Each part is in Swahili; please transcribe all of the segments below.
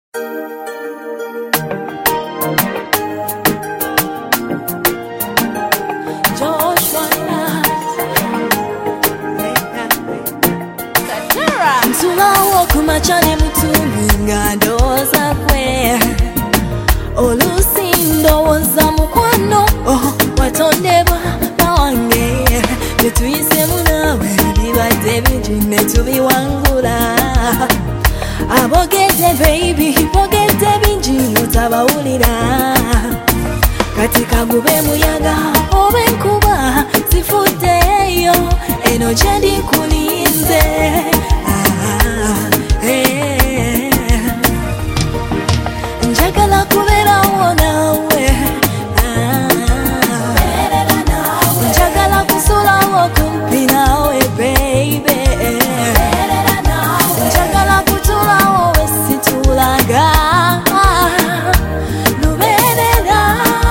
Kumachane mutuminga ndoza kwe Olusindo woza mukwano watondebwa bawange Netuyise munawe bibadde bingi netubiwangula Abogedde baby bogedde bingi notabawulira Katika gube muyaga oba enkuba zifuddeyo eno gye ndikulinze Njagala kubeerawo nawe Njagala kusulawo kumpi nawe baby Njagala kutulawo wesitulaga Lubeerera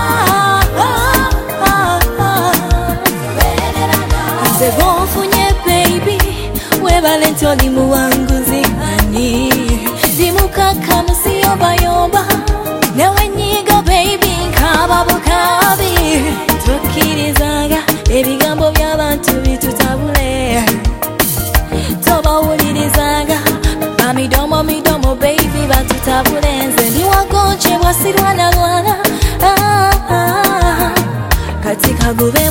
Nze gonfunye baby Webale nti oli muwanguzi ani Dimukaka musiyobayomba Newe nyiga baby nkaba bukabi Tokkirizanga ebigambo by'abantu bitutabule Tobawulirizanga bamidomo baby batutabule Nze ndi wagonje bwasirwana lwana Katika gube